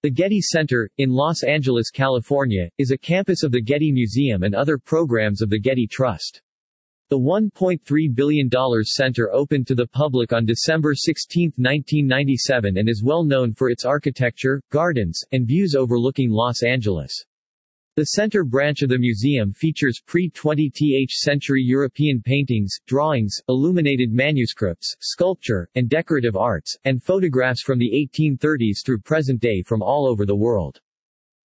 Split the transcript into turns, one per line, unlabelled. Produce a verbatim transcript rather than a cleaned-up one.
The Getty Center, in Los Angeles, California, is a campus of the Getty Museum and other programs of the Getty Trust. The one point three billion dollars center opened to the public on December sixteenth, nineteen ninety-seven and is well known for its architecture, gardens, and views overlooking Los Angeles. The center branch of the museum features pre-twentieth century European paintings, drawings, illuminated manuscripts, sculpture, and decorative arts, and photographs from the eighteen thirties through present day from all over the world.